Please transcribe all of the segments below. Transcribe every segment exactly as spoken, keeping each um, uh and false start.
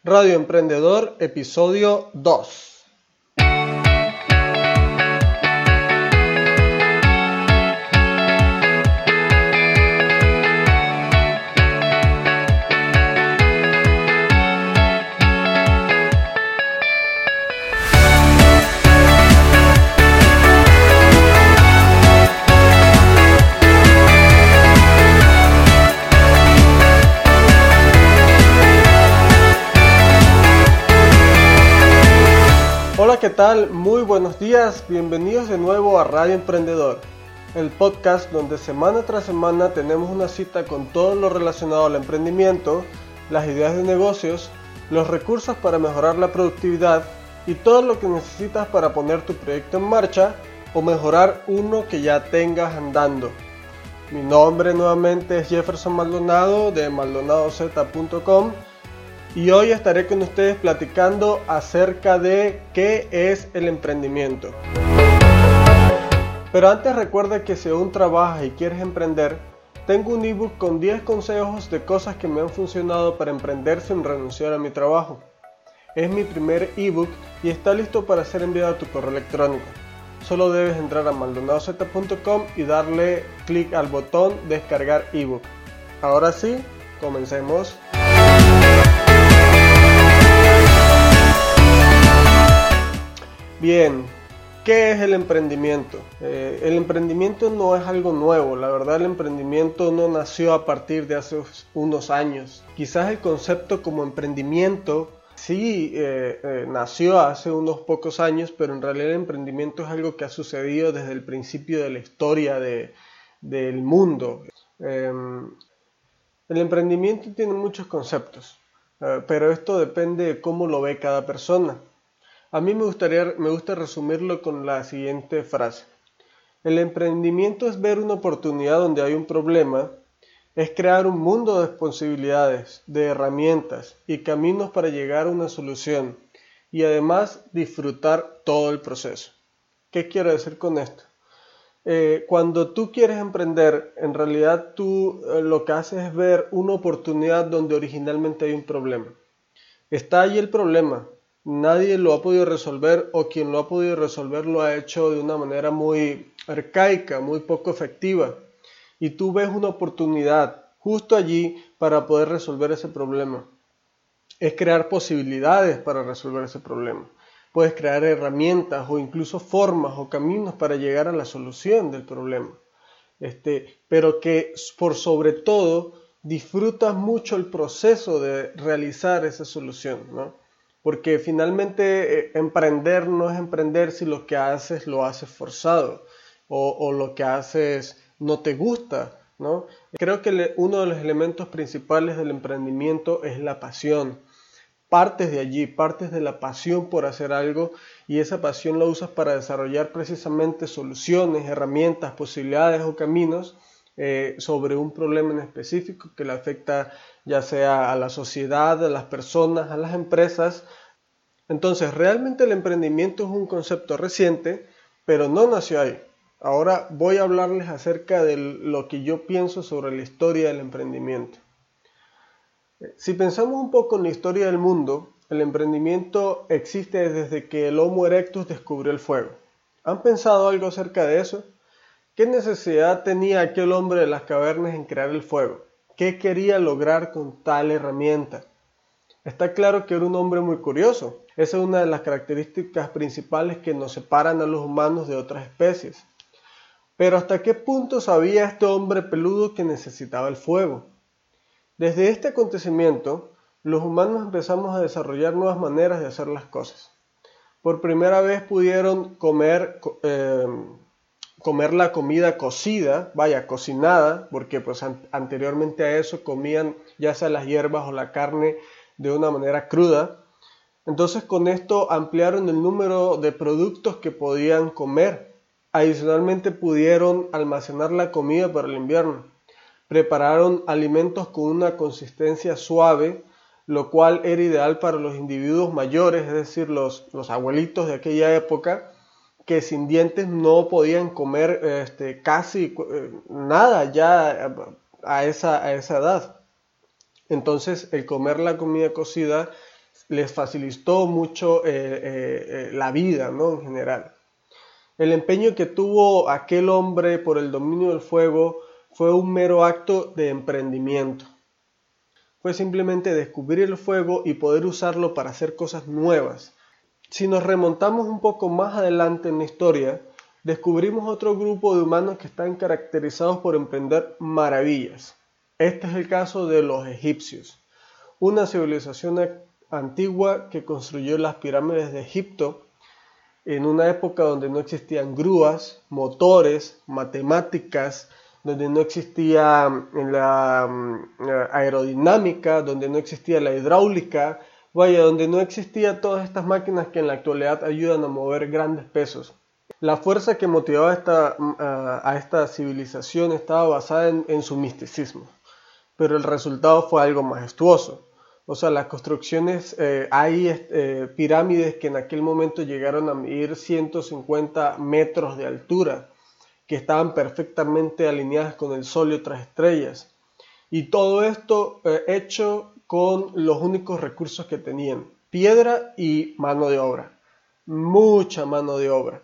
Radio Emprendedor, episodio dos. Hola, ¿qué tal? Muy buenos días, bienvenidos de nuevo a Radio Emprendedor, el podcast donde semana tras semana tenemos una cita con todo lo relacionado al emprendimiento, las ideas de negocios, los recursos para mejorar la productividad y todo lo que necesitas para poner tu proyecto en marcha o mejorar uno que ya tengas andando. Mi nombre nuevamente es Jefferson Maldonado de maldonado z punto com. Y hoy estaré con ustedes platicando acerca de qué es el emprendimiento. Pero antes recuerda que si aún trabajas y quieres emprender, tengo un ebook con diez consejos de cosas que me han funcionado para emprender sin renunciar a mi trabajo. Es mi primer ebook y está listo para ser enviado a tu correo electrónico. Solo debes entrar a maldonado z punto com y darle clic al botón descargar ebook. Ahora sí, comencemos. Bien, ¿qué es el emprendimiento? Eh, el emprendimiento no es algo nuevo, la verdad el emprendimiento no nació a partir de hace unos años. Quizás el concepto como emprendimiento sí eh, eh, nació hace unos pocos años, pero en realidad el emprendimiento es algo que ha sucedido desde el principio de la historia de, del mundo. Eh, el emprendimiento tiene muchos conceptos, eh, pero esto depende de cómo lo ve cada persona. A mí me gustaría, me gusta resumirlo con la siguiente frase. El emprendimiento es ver una oportunidad donde hay un problema, es crear un mundo de posibilidades, de herramientas y caminos para llegar a una solución y además disfrutar todo el proceso. ¿Qué quiero decir con esto? Eh, cuando tú quieres emprender, en realidad tú eh, lo que haces es ver una oportunidad donde originalmente hay un problema. Está ahí el problema. Nadie lo ha podido resolver o quien lo ha podido resolver lo ha hecho de una manera muy arcaica, muy poco efectiva. Y tú ves una oportunidad justo allí para poder resolver ese problema. Es crear posibilidades para resolver ese problema. Puedes crear herramientas o incluso formas o caminos para llegar a la solución del problema. Este, pero que por sobre todo disfrutas mucho el proceso de realizar esa solución, ¿no? Porque finalmente eh, emprender no es emprender si lo que haces lo haces forzado o, o lo que haces no te gusta, ¿no? Creo que le, uno de los elementos principales del emprendimiento es la pasión. Partes de allí, partes de la pasión por hacer algo y esa pasión la usas para desarrollar precisamente soluciones, herramientas, posibilidades o caminos eh, sobre un problema en específico que le afecta ya sea a la sociedad, a las personas, a las empresas. Entonces, realmente el emprendimiento es un concepto reciente, pero no nació ahí. Ahora voy a hablarles acerca de lo que yo pienso sobre la historia del emprendimiento. Si pensamos un poco en la historia del mundo, el emprendimiento existe desde que el Homo erectus descubrió el fuego. ¿Han pensado algo acerca de eso? ¿Qué necesidad tenía aquel hombre de las cavernas en crear el fuego? ¿Qué quería lograr con tal herramienta? Está claro que era un hombre muy curioso. Esa es una de las características principales que nos separan a los humanos de otras especies. Pero ¿hasta qué punto sabía este hombre peludo que necesitaba el fuego? Desde este acontecimiento, los humanos empezamos a desarrollar nuevas maneras de hacer las cosas. Por primera vez pudieron comer, eh, comer la comida cocida, vaya, cocinada, porque pues an- anteriormente a eso comían ya sea las hierbas o la carne de una manera cruda. Entonces con esto ampliaron el número de productos que podían comer. Adicionalmente pudieron almacenar la comida para el invierno. Prepararon alimentos con una consistencia suave, lo cual era ideal para los individuos mayores, es decir, los, los abuelitos de aquella época, que sin dientes no podían comer este, casi eh, nada ya a esa, a esa edad. Entonces el comer la comida cocida les facilitó mucho eh, eh, eh, la vida, ¿no? En general. El empeño que tuvo aquel hombre por el dominio del fuego fue un mero acto de emprendimiento. Fue simplemente descubrir el fuego y poder usarlo para hacer cosas nuevas. Si nos remontamos un poco más adelante en la historia, descubrimos otro grupo de humanos que están caracterizados por emprender maravillas. Este es el caso de los egipcios, una civilización antigua que construyó las pirámides de Egipto en una época donde no existían grúas, motores, matemáticas, donde no existía la aerodinámica, donde no existía la hidráulica, vaya, donde no existía todas estas máquinas que en la actualidad ayudan a mover grandes pesos. La fuerza que motivaba a esta, a, a esta civilización estaba basada en, en su misticismo, pero el resultado fue algo majestuoso. O sea, las construcciones, eh, hay eh, pirámides que en aquel momento llegaron a medir ciento cincuenta metros de altura, que estaban perfectamente alineadas con el sol y otras estrellas. Y todo esto eh, hecho con los únicos recursos que tenían, piedra y mano de obra, mucha mano de obra.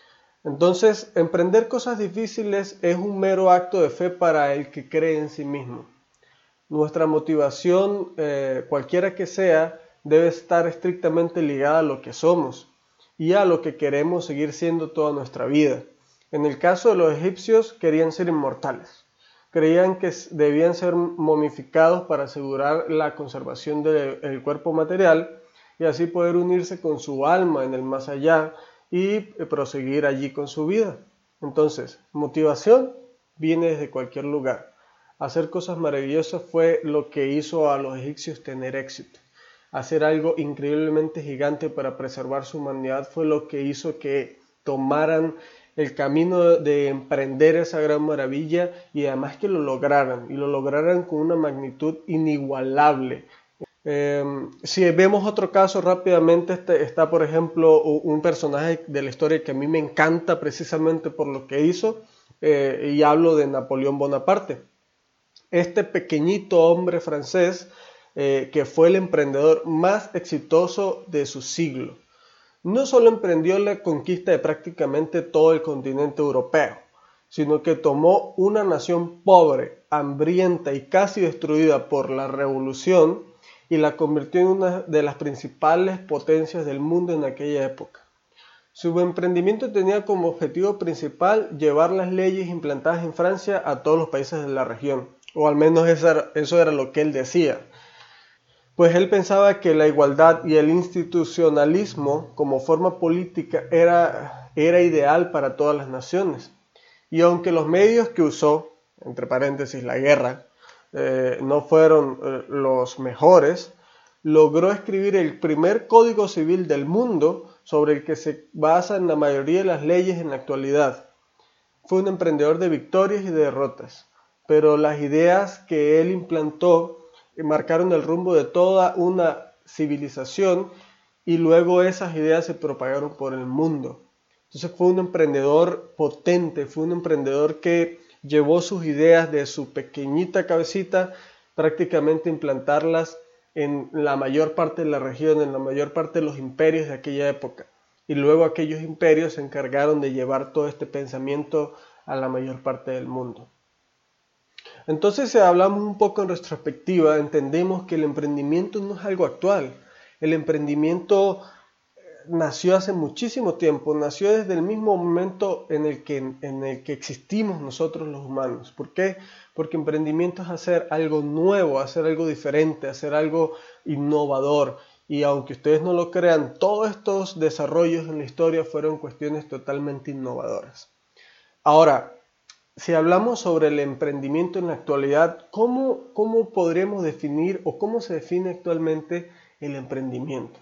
Entonces, emprender cosas difíciles es un mero acto de fe para el que cree en sí mismo. Nuestra motivación, eh, cualquiera que sea, debe estar estrictamente ligada a lo que somos y a lo que queremos seguir siendo toda nuestra vida. En el caso de los egipcios, querían ser inmortales. Creían que debían ser momificados para asegurar la conservación del cuerpo material y así poder unirse con su alma en el más allá y proseguir allí con su vida. Entonces, motivación viene desde cualquier lugar. Hacer cosas maravillosas fue lo que hizo a los egipcios tener éxito. Hacer algo increíblemente gigante para preservar su humanidad fue lo que hizo que tomaran el camino de emprender esa gran maravilla y además que lo lograran, y lo lograran con una magnitud inigualable. Eh, si vemos otro caso rápidamente, este, está por ejemplo un personaje de la historia que a mí me encanta precisamente por lo que hizo, eh, y hablo de Napoleón Bonaparte. Este pequeñito hombre francés eh, que fue el emprendedor más exitoso de su siglo. No solo emprendió la conquista de prácticamente todo el continente europeo, sino que tomó una nación pobre, hambrienta y casi destruida por la revolución y la convirtió en una de las principales potencias del mundo en aquella época. Su emprendimiento tenía como objetivo principal llevar las leyes implantadas en Francia a todos los países de la región, o al menos eso era lo que él decía. Pues él pensaba que la igualdad y el institucionalismo como forma política era, era ideal para todas las naciones. Y aunque los medios que usó, entre paréntesis la guerra, eh, no fueron eh, los mejores, logró escribir el primer código civil del mundo sobre el que se basan la mayoría de las leyes en la actualidad. Fue un emprendedor de victorias y de derrotas, pero las ideas que él implantó marcaron el rumbo de toda una civilización y luego esas ideas se propagaron por el mundo. Entonces fue un emprendedor potente, fue un emprendedor que llevó sus ideas de su pequeñita cabecita prácticamente a implantarlas en la mayor parte de la región, en la mayor parte de los imperios de aquella época. Y luego aquellos imperios se encargaron de llevar todo este pensamiento a la mayor parte del mundo. Entonces, si hablamos un poco en retrospectiva, entendemos que el emprendimiento no es algo actual. El emprendimiento nació hace muchísimo tiempo, nació desde el mismo momento en el que, en el que existimos nosotros los humanos. ¿Por qué? Porque emprendimiento es hacer algo nuevo, hacer algo diferente, hacer algo innovador. Y aunque ustedes no lo crean, todos estos desarrollos en la historia fueron cuestiones totalmente innovadoras. Ahora, si hablamos sobre el emprendimiento en la actualidad, ¿cómo, cómo podremos definir o cómo se define actualmente el emprendimiento?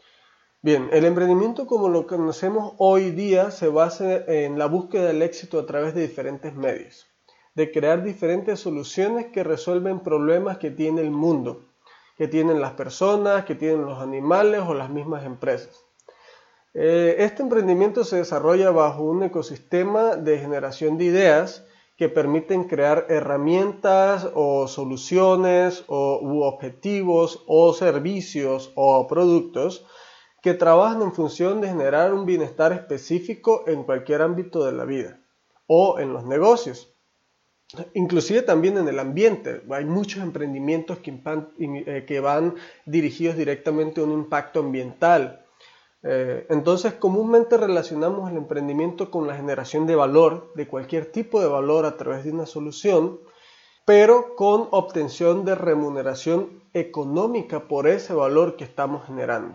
Bien, el emprendimiento como lo conocemos hoy día se basa en la búsqueda del éxito a través de diferentes medios, de crear diferentes soluciones que resuelven problemas que tiene el mundo, que tienen las personas, que tienen los animales o las mismas empresas. Este emprendimiento se desarrolla bajo un ecosistema de generación de ideas que permiten crear herramientas o soluciones o, u objetivos o servicios o productos que trabajan en función de generar un bienestar específico en cualquier ámbito de la vida o en los negocios. Inclusive también en el ambiente. Hay muchos emprendimientos que, que van dirigidos directamente a un impacto ambiental. Eh, entonces, comúnmente relacionamos el emprendimiento con la generación de valor, de cualquier tipo de valor a través de una solución, pero con obtención de remuneración económica por ese valor que estamos generando.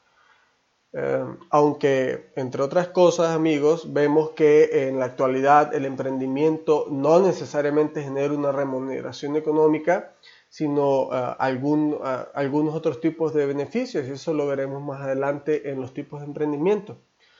Eh, aunque, entre otras cosas, amigos, vemos que en la actualidad el emprendimiento no necesariamente genera una remuneración económica, sino uh, algún, uh, algunos otros tipos de beneficios, y eso lo veremos más adelante en los tipos de emprendimiento.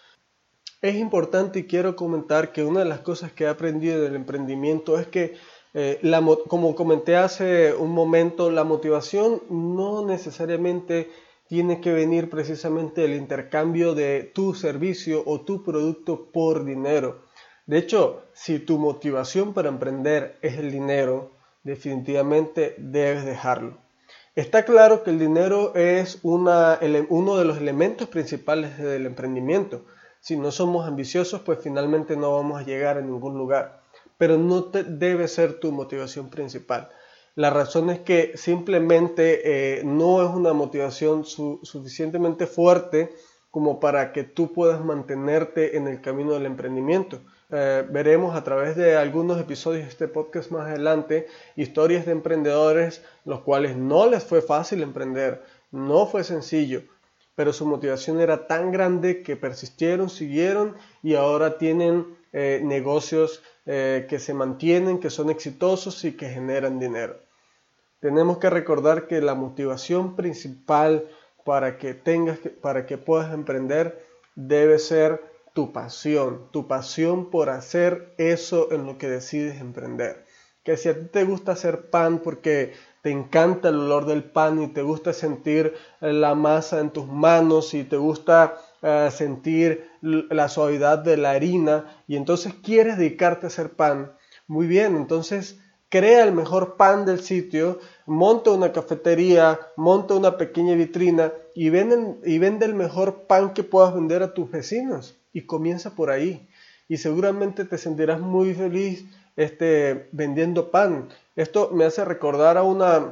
Es importante y quiero comentar que una de las cosas que he aprendido del emprendimiento es que, eh, la, como comenté hace un momento, la motivación no necesariamente tiene que venir precisamente del intercambio de tu servicio o tu producto por dinero. De hecho, si tu motivación para emprender es el dinero, definitivamente debes dejarlo. Está claro que el dinero es una, uno de los elementos principales del emprendimiento. Si no somos ambiciosos, pues finalmente no vamos a llegar a ningún lugar. Pero no te, debe ser tu motivación principal. La razón es que simplemente eh, no es una motivación su, suficientemente fuerte como para que tú puedas mantenerte en el camino del emprendimiento. Eh, veremos a través de algunos episodios de este podcast más adelante historias de emprendedores los cuales no les fue fácil emprender, no fue sencillo, pero su motivación era tan grande que persistieron, siguieron y ahora tienen eh, negocios eh, que se mantienen, que son exitosos y que generan dinero. Tenemos que recordar que la motivación principal para que tengas, para que puedas emprender debe ser tu pasión, tu pasión por hacer eso en lo que decides emprender. Que si a ti te gusta hacer pan porque te encanta el olor del pan y te gusta sentir la masa en tus manos y te gusta uh, sentir la suavidad de la harina y entonces quieres dedicarte a hacer pan, muy bien, entonces crea el mejor pan del sitio, monta una cafetería, monta una pequeña vitrina y vende, y vende el mejor pan que puedas vender a tus vecinos. Y comienza por ahí. Y seguramente te sentirás muy feliz este, vendiendo pan. Esto me hace recordar a una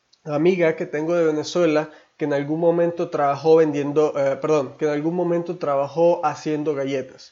amiga que tengo de Venezuela que en algún momento trabajó vendiendo, eh, perdón, que en algún momento trabajó haciendo galletas.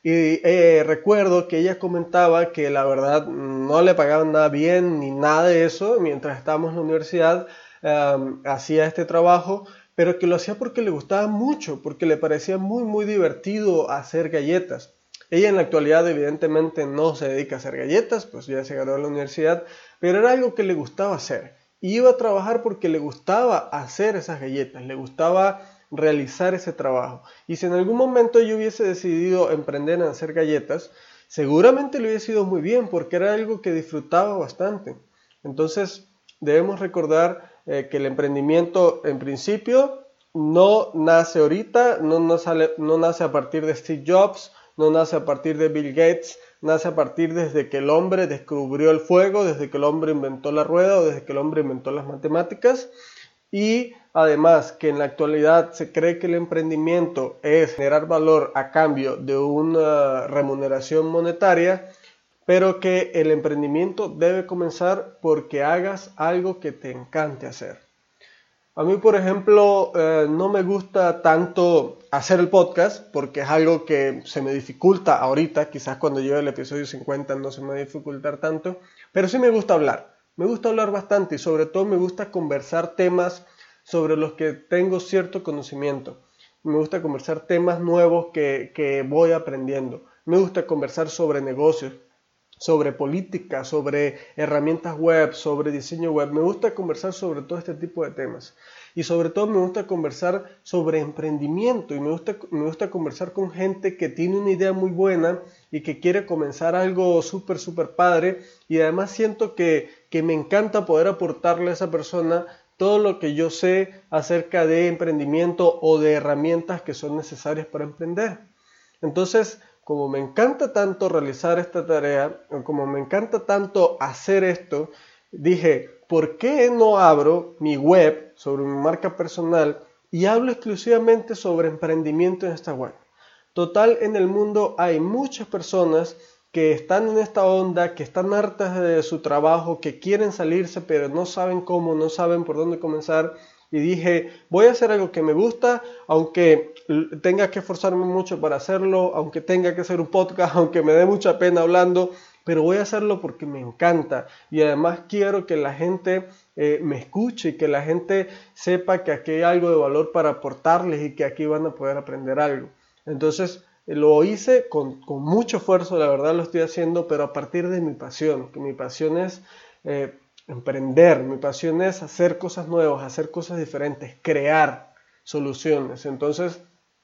Y eh, recuerdo que ella comentaba que la verdad no le pagaban nada bien ni nada de eso mientras estábamos en la universidad, eh, hacía este trabajo, pero que lo hacía porque le gustaba mucho, porque le parecía muy muy divertido hacer galletas. Ella en la actualidad evidentemente no se dedica a hacer galletas, pues ya se graduó de la universidad, pero era algo que le gustaba hacer. Y iba a trabajar porque le gustaba hacer esas galletas, le gustaba realizar ese trabajo. Y si en algún momento yo hubiese decidido emprender en hacer galletas, seguramente le hubiese ido muy bien porque era algo que disfrutaba bastante. Entonces debemos recordar eh, que el emprendimiento en principio no nace ahorita, no, no, sale, no nace a partir de Steve Jobs, no nace a partir de Bill Gates, nace a partir desde que el hombre descubrió el fuego, desde que el hombre inventó la rueda o desde que el hombre inventó las matemáticas. Y además que en la actualidad se cree que el emprendimiento es generar valor a cambio de una remuneración monetaria, pero que el emprendimiento debe comenzar porque hagas algo que te encante hacer. A mí, por ejemplo, eh, no me gusta tanto hacer el podcast porque es algo que se me dificulta ahorita, quizás cuando llegue el episodio cincuenta no se me va a dificultar tanto, pero sí me gusta hablar. Me gusta hablar bastante y sobre todo me gusta conversar temas sobre los que tengo cierto conocimiento. Me gusta conversar temas nuevos que, que voy aprendiendo. Me gusta conversar sobre negocios, sobre política, sobre herramientas web, sobre diseño web. Me gusta conversar sobre todo este tipo de temas. Y sobre todo me gusta conversar sobre emprendimiento y me gusta, me gusta conversar con gente que tiene una idea muy buena y que quiere comenzar algo súper, súper padre. Y además siento que, que me encanta poder aportarle a esa persona todo lo que yo sé acerca de emprendimiento o de herramientas que son necesarias para emprender. Entonces, como me encanta tanto realizar esta tarea, o como me encanta tanto hacer esto, dije, ¿por qué no abro mi web sobre mi marca personal y hablo exclusivamente sobre emprendimiento en esta web? Total, en el mundo hay muchas personas que están en esta onda, que están hartas de su trabajo, que quieren salirse pero no saben cómo, no saben por dónde comenzar. Y dije, voy a hacer algo que me gusta, aunque tenga que esforzarme mucho para hacerlo, aunque tenga que hacer un podcast, aunque me dé mucha pena hablando, pero voy a hacerlo porque me encanta. Y además quiero que la gente eh, me escuche y que la gente sepa que aquí hay algo de valor para aportarles y que aquí van a poder aprender algo. Entonces lo hice con, con mucho esfuerzo, la verdad lo estoy haciendo, pero a partir de mi pasión, que mi pasión es eh, emprender, mi pasión es hacer cosas nuevas, hacer cosas diferentes, crear soluciones. Entonces,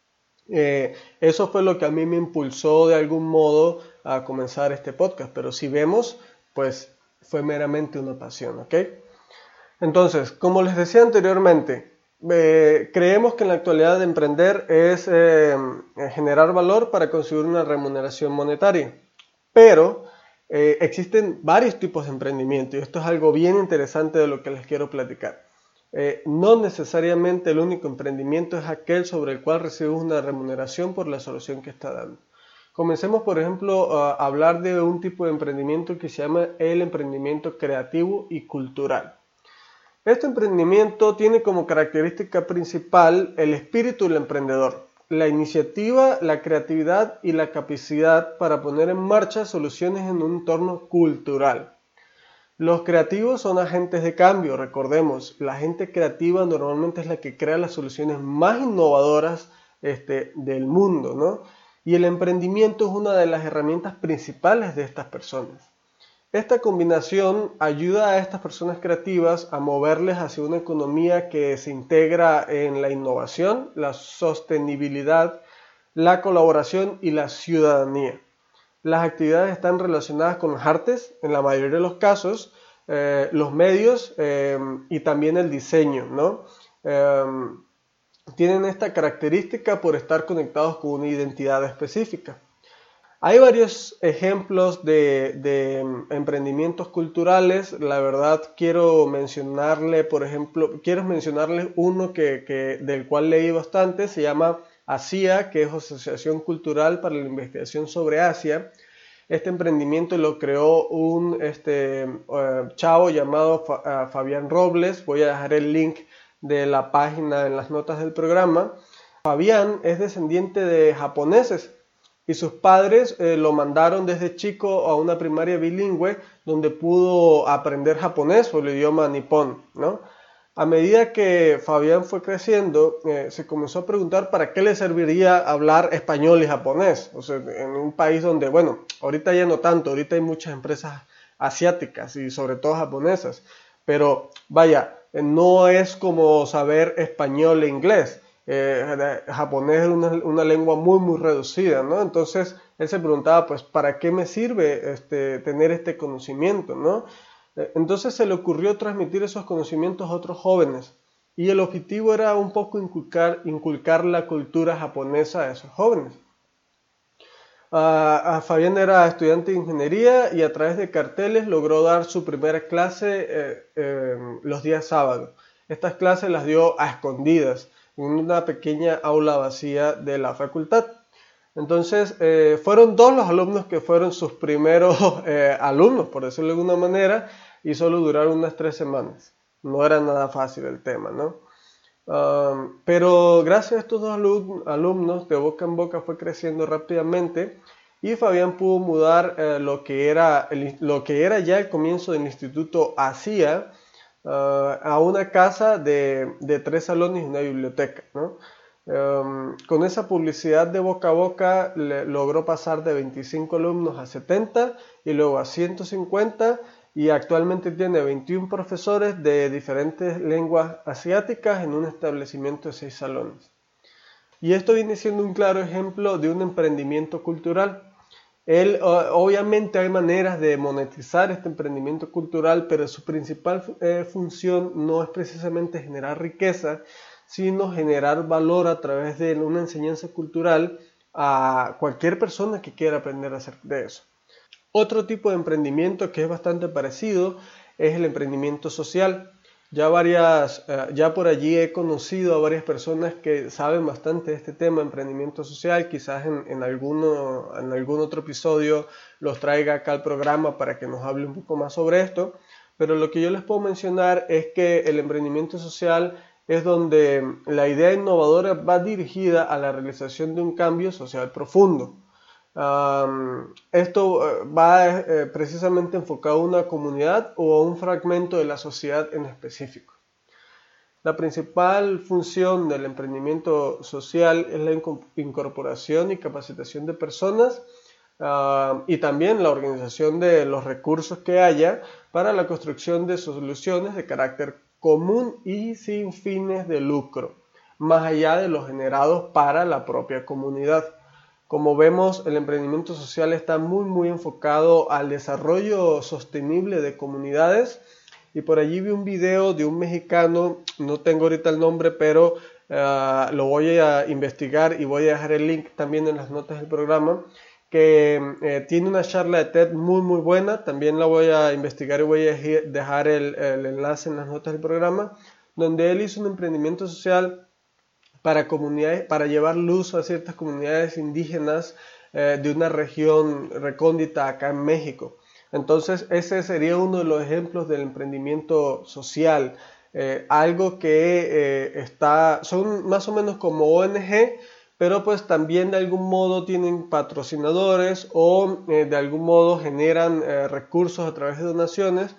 eh, eso fue lo que a mí me impulsó de algún modo a comenzar este podcast, pero si vemos, pues fue meramente una pasión, ¿ok? Entonces, como les decía anteriormente, eh, creemos que en la actualidad de emprender es eh, generar valor para conseguir una remuneración monetaria, pero eh, existen varios tipos de emprendimiento y esto es algo bien interesante de lo que les quiero platicar. Eh, no necesariamente el único emprendimiento es aquel sobre el cual recibes una remuneración por la solución que está dando. Comencemos, por ejemplo, a hablar de un tipo de emprendimiento que se llama el emprendimiento creativo y cultural. Este emprendimiento tiene como característica principal el espíritu del emprendedor, la iniciativa, la creatividad y la capacidad para poner en marcha soluciones en un entorno cultural. Los creativos son agentes de cambio, recordemos, la gente creativa normalmente es la que crea las soluciones más innovadoras este, del mundo, ¿no? Y el emprendimiento es una de las herramientas principales de estas personas. Esta combinación ayuda a estas personas creativas a moverles hacia una economía que se integra en la innovación, la sostenibilidad, la colaboración y la ciudadanía. Las actividades están relacionadas con las artes, en la mayoría de los casos, eh, los medios eh, y también el diseño, ¿no? Eh, tienen esta característica por estar conectados con una identidad específica. Hay varios ejemplos de, de emprendimientos culturales. La verdad quiero mencionarle, por ejemplo, quiero mencionarles uno que, que, del cual leí bastante. Se llama ASIA, que es Asociación Cultural para la Investigación sobre Asia. Este emprendimiento lo creó un este, uh, chavo llamado Fa, uh, Fabián Robles. Voy a dejar el link de la página en las notas del programa. Fabián es descendiente de japoneses. Y sus padres eh, lo mandaron desde chico a una primaria bilingüe donde pudo aprender japonés o el idioma nipón, ¿no? A medida que Fabián fue creciendo, eh, se comenzó a preguntar para qué le serviría hablar español y japonés. O sea, en un país donde, bueno, ahorita ya no tanto, ahorita hay muchas empresas asiáticas y sobre todo japonesas. Pero vaya, no es como saber español e inglés. Eh, japonés es una, una lengua muy muy reducida, ¿no? Entonces él se preguntaba, pues, ¿para qué me sirve este, tener este conocimiento, ¿no? Eh, entonces se le ocurrió transmitir esos conocimientos a otros jóvenes y el objetivo era un poco inculcar, inculcar la cultura japonesa a esos jóvenes. Uh, Fabián era estudiante de ingeniería y a través de carteles logró dar su primera clase eh, eh, los días sábados. Estas clases las dio a escondidas en una pequeña aula vacía de la facultad. Entonces eh, fueron dos los alumnos que fueron sus primeros eh, alumnos, por decirlo de alguna manera, y solo duraron unas tres semanas. No era nada fácil el tema, ¿no? Um, pero gracias a estos dos alumnos, de boca en boca fue creciendo rápidamente y Fabián pudo mudar eh, lo, que era el, lo que era ya el comienzo del Instituto ASIA, Uh, a una casa de, de tres salones y una biblioteca, ¿no? Um, con esa publicidad de boca a boca le, logró pasar de veinticinco alumnos a setenta y luego a ciento cincuenta y actualmente tiene veintiún profesores de diferentes lenguas asiáticas en un establecimiento de seis salones. Y esto viene siendo un claro ejemplo de un emprendimiento cultural. Él, obviamente hay maneras de monetizar este emprendimiento cultural, pero su principal eh, función no es precisamente generar riqueza, sino generar valor a través de una enseñanza cultural a cualquier persona que quiera aprender a hacer de eso. Otro tipo de emprendimiento que es bastante parecido es el emprendimiento social. Ya, varias, uh, ya por allí he conocido a varias personas que saben bastante de este tema, emprendimiento social. Quizás en, en, alguno, en algún otro episodio los traiga acá al programa para que nos hable un poco más sobre esto. Pero lo que yo les puedo mencionar es que el emprendimiento social es donde la idea innovadora va dirigida a la realización de un cambio social profundo. Um, esto va eh, precisamente enfocado a una comunidad o a un fragmento de la sociedad en específico. La principal función del emprendimiento social es la incorporación y capacitación de personas uh, y también la organización de los recursos que haya para la construcción de soluciones de carácter común y sin fines de lucro, más allá de los generados para la propia comunidad. Como vemos, el emprendimiento social está muy muy enfocado al desarrollo sostenible de comunidades, y por allí vi un video de un mexicano, no tengo ahorita el nombre, pero uh, lo voy a investigar y voy a dejar el link también en las notas del programa, que eh, tiene una charla de TED muy muy buena. También la voy a investigar y voy a dejar el, el enlace en las notas del programa, donde él hizo un emprendimiento social para comunidades, para llevar luz a ciertas comunidades indígenas eh, de una región recóndita acá en México. Entonces ese sería uno de los ejemplos del emprendimiento social, eh, algo que eh, está, son más o menos como O N G, pero pues también de algún modo tienen patrocinadores o eh, de algún modo generan eh, recursos a través de donaciones,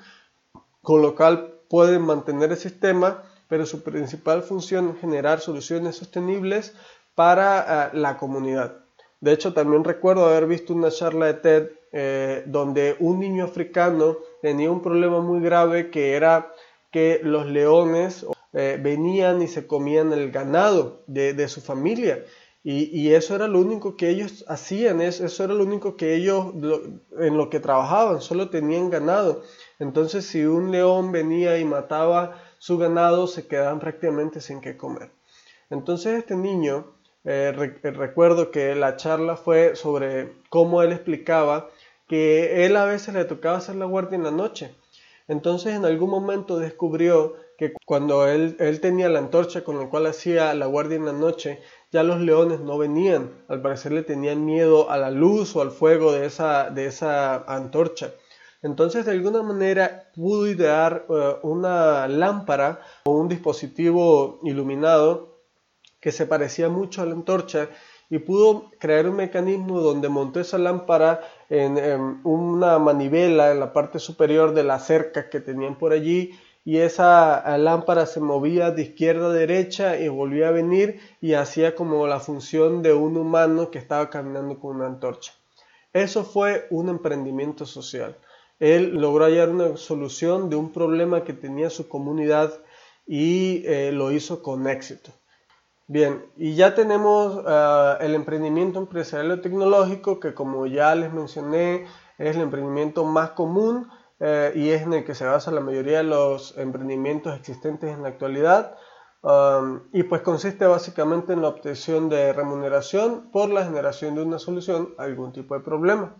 con lo cual pueden mantener el sistema, pero su principal función es generar soluciones sostenibles para uh, la comunidad. De hecho, también recuerdo haber visto una charla de TED eh, donde un niño africano tenía un problema muy grave, que era que los leones eh, venían y se comían el ganado de, de su familia. Y, y eso era lo único que ellos hacían, eso, eso era lo único que ellos, lo, en lo que trabajaban, solo tenían ganado. Entonces, si un león venía y mataba su ganado, se quedaban prácticamente sin qué comer. Entonces este niño, eh, re recuerdo que la charla fue sobre cómo él explicaba que él a veces le tocaba hacer la guardia en la noche. Entonces en algún momento descubrió que cuando él, él tenía la antorcha con la cual hacía la guardia en la noche, ya los leones no venían. Al parecer le tenían miedo a la luz o al fuego de esa, de esa antorcha. Entonces de alguna manera pudo idear uh, una lámpara o un dispositivo iluminado que se parecía mucho a la antorcha, y pudo crear un mecanismo donde montó esa lámpara en, en una manivela en la parte superior de la cerca que tenían por allí, y esa lámpara se movía de izquierda a derecha y volvía a venir y hacía como la función de un humano que estaba caminando con una antorcha. Eso fue un emprendimiento social. Él logró hallar una solución de un problema que tenía su comunidad y eh, lo hizo con éxito. Bien, y ya tenemos uh, el emprendimiento empresarial tecnológico, que como ya les mencioné es el emprendimiento más común eh, y es en el que se basa la mayoría de los emprendimientos existentes en la actualidad. Um, y pues consiste básicamente en la obtención de remuneración por la generación de una solución a algún tipo de problema.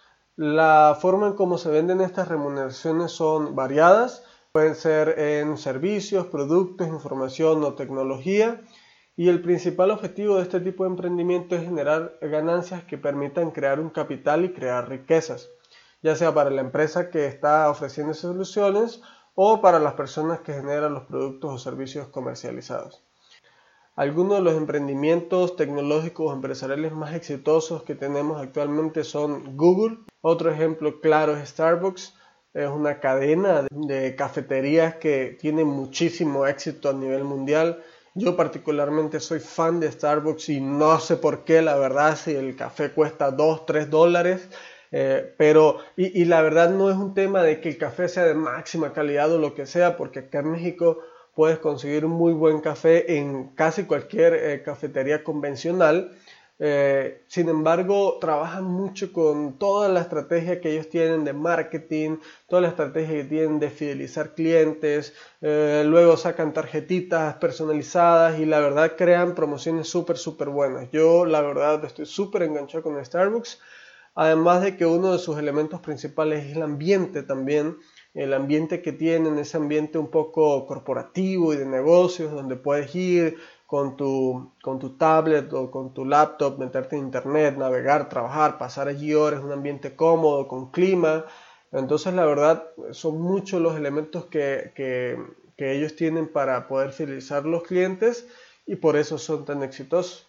La forma en cómo se venden estas remuneraciones son variadas, pueden ser en servicios, productos, información o tecnología, y el principal objetivo de este tipo de emprendimiento es generar ganancias que permitan crear un capital y crear riquezas, ya sea para la empresa que está ofreciendo esas soluciones o para las personas que generan los productos o servicios comercializados. Algunos de los emprendimientos tecnológicos o empresariales más exitosos que tenemos actualmente son Google. Otro ejemplo claro es Starbucks. Es una cadena de cafeterías que tiene muchísimo éxito a nivel mundial. Yo particularmente soy fan de Starbucks y no sé por qué, la verdad, si el café cuesta dos, tres dólares. Eh, pero, y, y la verdad no es un tema de que el café sea de máxima calidad o lo que sea, porque acá en México puedes conseguir un muy buen café en casi cualquier eh, cafetería convencional, Eh, sin embargo, trabajan mucho con toda la estrategia que ellos tienen de marketing, toda la estrategia que tienen de fidelizar clientes, eh, luego sacan tarjetitas personalizadas y la verdad crean promociones súper, súper buenas. Yo la verdad estoy súper enganchado con Starbucks, además de que uno de sus elementos principales es el ambiente también. El ambiente que tienen, ese ambiente un poco corporativo y de negocios, donde puedes ir con tu, con tu tablet o con tu laptop, meterte en internet, navegar, trabajar, pasar allí horas, un ambiente cómodo, con clima. Entonces la verdad son muchos los elementos que, que, que ellos tienen para poder fidelizar los clientes y por eso son tan exitosos.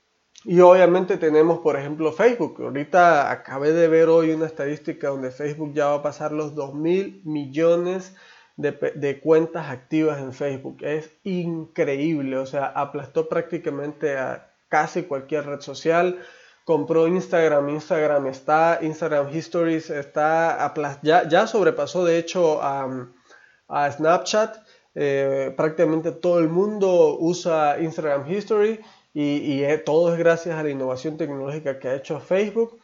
Y obviamente tenemos, por ejemplo, Facebook. Ahorita acabé de ver hoy una estadística donde Facebook ya va a pasar los dos mil millones de, de cuentas activas en Facebook. Es increíble, o sea, aplastó prácticamente a casi cualquier red social. Compró Instagram, Instagram está, Instagram Histories está, aplast- ya, ya sobrepasó de hecho a, a Snapchat. Eh, prácticamente todo el mundo usa Instagram History. Y, y eh, todo es gracias a la innovación tecnológica que ha hecho Facebook.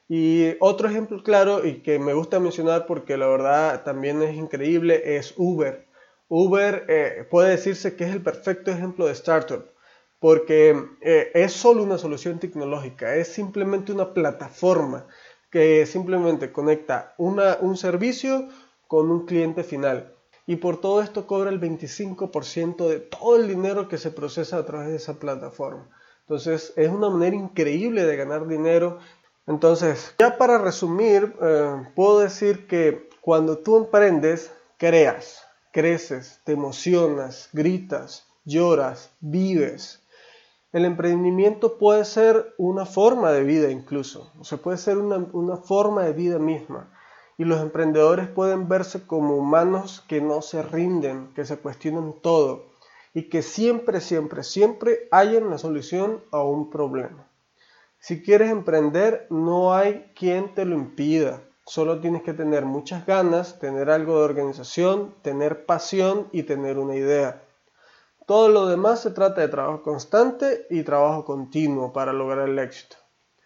Y otro ejemplo claro y que me gusta mencionar porque la verdad también es increíble es Uber. Uber eh, puede decirse que es el perfecto ejemplo de startup porque eh, es solo una solución tecnológica, es simplemente una plataforma que simplemente conecta una, un servicio con un cliente final. Y por todo esto cobra el veinticinco por ciento de todo el dinero que se procesa a través de esa plataforma. Entonces es una manera increíble de ganar dinero. Entonces, ya para resumir, eh, puedo decir que cuando tú emprendes, creas, creces, te emocionas, gritas, lloras, vives. El emprendimiento puede ser una forma de vida incluso, o sea, puede ser una, una forma de vida misma. Y los emprendedores pueden verse como humanos que no se rinden, que se cuestionan todo y que siempre, siempre, siempre hallan la solución a un problema. Si quieres emprender, no hay quien te lo impida. Solo tienes que tener muchas ganas, tener algo de organización, tener pasión y tener una idea. Todo lo demás se trata de trabajo constante y trabajo continuo para lograr el éxito.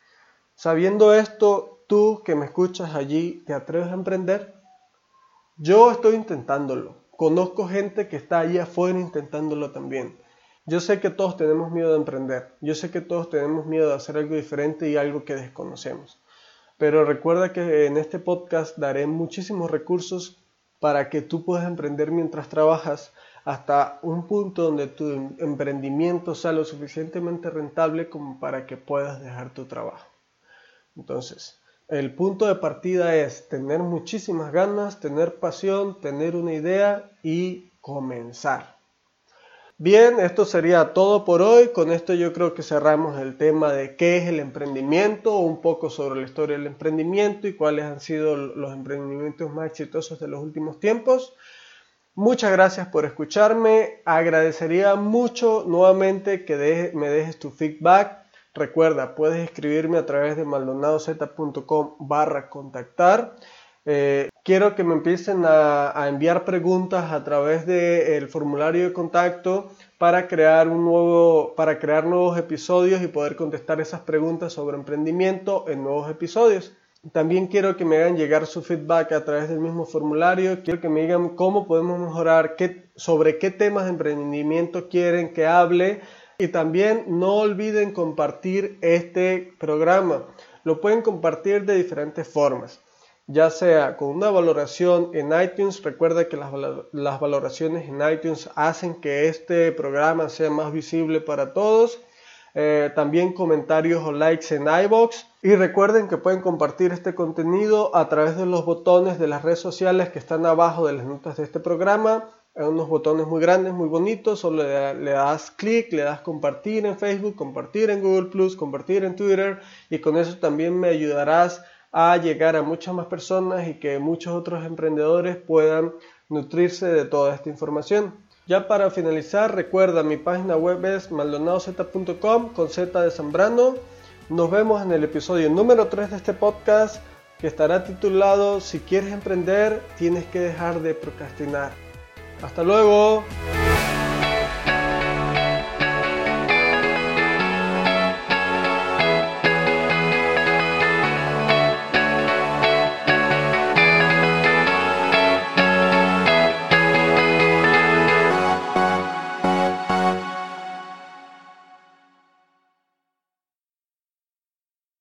Sabiendo esto, tú que me escuchas allí, ¿te atreves a emprender? Yo estoy intentándolo. Conozco gente que está allí afuera intentándolo también. Yo sé que todos tenemos miedo de emprender. Yo sé que todos tenemos miedo de hacer algo diferente y algo que desconocemos. Pero recuerda que en este podcast daré muchísimos recursos para que tú puedas emprender mientras trabajas hasta un punto donde tu emprendimiento sea lo suficientemente rentable como para que puedas dejar tu trabajo. Entonces, el punto de partida es tener muchísimas ganas, tener pasión, tener una idea y comenzar. Bien, esto sería todo por hoy. Con esto yo creo que cerramos el tema de qué es el emprendimiento, un poco sobre la historia del emprendimiento y cuáles han sido los emprendimientos más exitosos de los últimos tiempos. Muchas gracias por escucharme. Agradecería mucho nuevamente que deje, me dejes tu feedback. Recuerda, puedes escribirme a través de maldonadozeta.com barra contactar. Eh, quiero que me empiecen a, a enviar preguntas a través del formulario de contacto para crear, un nuevo, para crear nuevos episodios y poder contestar esas preguntas sobre emprendimiento en nuevos episodios. También quiero que me hagan llegar su feedback a través del mismo formulario. Quiero que me digan cómo podemos mejorar, qué, sobre qué temas de emprendimiento quieren que hable. Y también no olviden compartir este programa. Lo pueden compartir de diferentes formas, ya sea con una valoración en iTunes. Recuerda que las, las valoraciones en iTunes hacen que este programa sea más visible para todos. Eh, también comentarios o likes en iVoox. Y recuerden que pueden compartir este contenido a través de los botones de las redes sociales que están abajo de las notas de este programa. Hay unos botones muy grandes, muy bonitos. Solo le, le das clic, le das compartir en Facebook, compartir en Google plus, compartir en Twitter. Y con eso también me ayudarás a llegar a muchas más personas y que muchos otros emprendedores puedan nutrirse de toda esta información. Ya para finalizar, recuerda, mi página web es maldonadozeta punto com con Z de Zambrano. Nos vemos en el episodio número tres de este podcast, que estará titulado Si quieres emprender, tienes que dejar de procrastinar. ¡Hasta luego!